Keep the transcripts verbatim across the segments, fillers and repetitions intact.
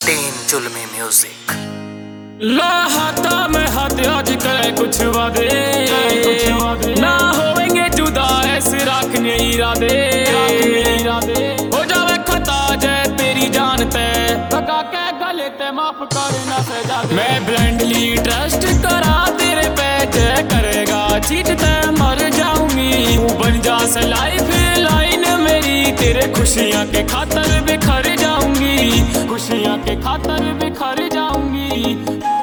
तीन जुल्मी म्यूजिक। ला हाथा में हाथ आज करे कुछ वादे, ना होएंगे जुदा ऐसे रखने इरादे। हो जावे खता जय तेरी जानते, लगा के गले ते माफ करना सजा दे। मैं ब्लाइंडली ट्रस्ट करा तेरे पे, जय करेगा चीट ते मर जाऊंगी। तू बन जा से लाइफ लाइन मेरी, तेरे खुशियां के खातर बिखर जाऊंगी, खुशियां के खातर बिखर जाऊंगी।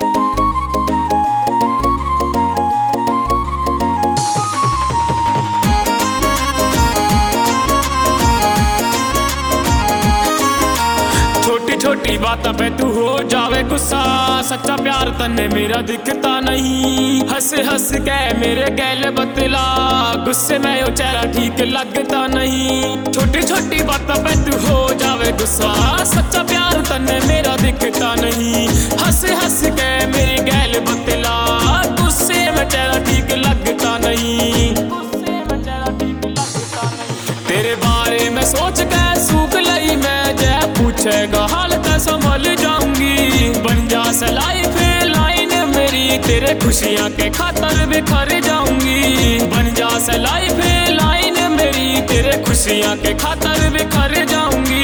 छोटी छोटी बातों पे तू हो जावे गुस्सा, सच्चा प्यार तन्ने मेरा दिखता नहीं। हंस हंस के मेरे गैल बतला, गुस्से में वो चेहरा ठीक लगता नहीं। छोटी छोटी बातों पे तू हो जावे गुस्सा, सच्चा प्यार तन्ने मेरा दिखता नहीं। हंस हंस के मेरी गैल बतला, गुस्से में चेहरा ठीक लगता नहीं, गुस्से में चेहरा ठीक लगता नहीं। तेरे बारे में सोच के सूख लई मैं, जय पूछेगा हाल का संभल जाऊंगी। बन जा से लाइफ लाइन मेरी, तेरे खुशियां के खातर बिखर जाऊंगी। बन जा से लाइफ लाइन मेरी, तेरे खुशियां के खातर बिखर जाऊंगी।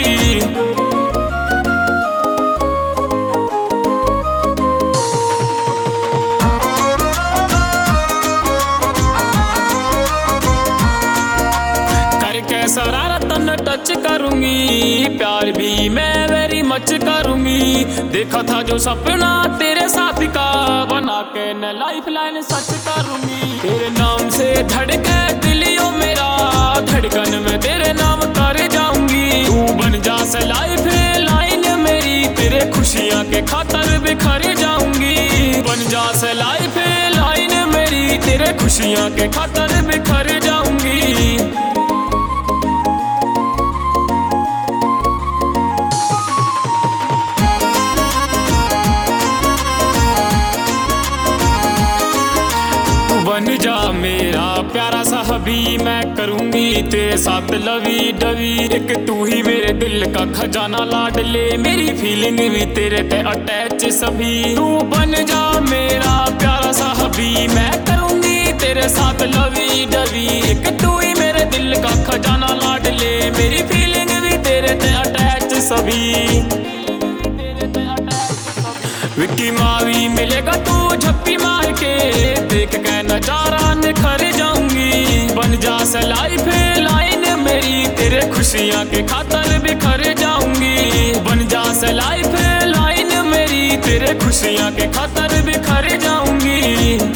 शरारत न टच करूंगी, प्यार भी मैं वेरी मच करूंगी। देखा था जो सपना तेरे साथ का, बना के न लाइफ लाइन सच करूंगी। तेरे नाम से धड़के दिलियो मेरा, धड़कन में तेरे नाम कर जाऊंगी। तू बन जा से लाइफ लाइन मेरी, तेरे खुशियां के खातर बिखर जाऊंगी। बन जा से लाइफ लाइन मेरी, तेरे खुशियां के खातर बिखर जाऊंगी। बन जा मेरा प्यारा साहबी, मैं करूंगी तेरे साथ लवी डवी। एक तू ही मेरे दिल का खजाना लाडले, मेरी फीलिंग भी तेरे पे अटैच सभी। तू बन जा मेरा प्यारा साहबी, मैं करूंगी तेरे साथ लवी डवी। एक तू ही मेरे दिल का खजाना लाडले, मेरी फीलिंग भी तेरे पे अटैच सभी। विक्की मावी मिलेगा तू झप्पी मार के, देख के नजारा निखर जाऊंगी। बन जा से लाइफ लाइन मेरी, तेरे खुशियां के खातर बिखर जाऊंगी। बन जा से लाइफ लाइन मेरी, तेरे खुशियां के खातर बिखर जाऊंगी।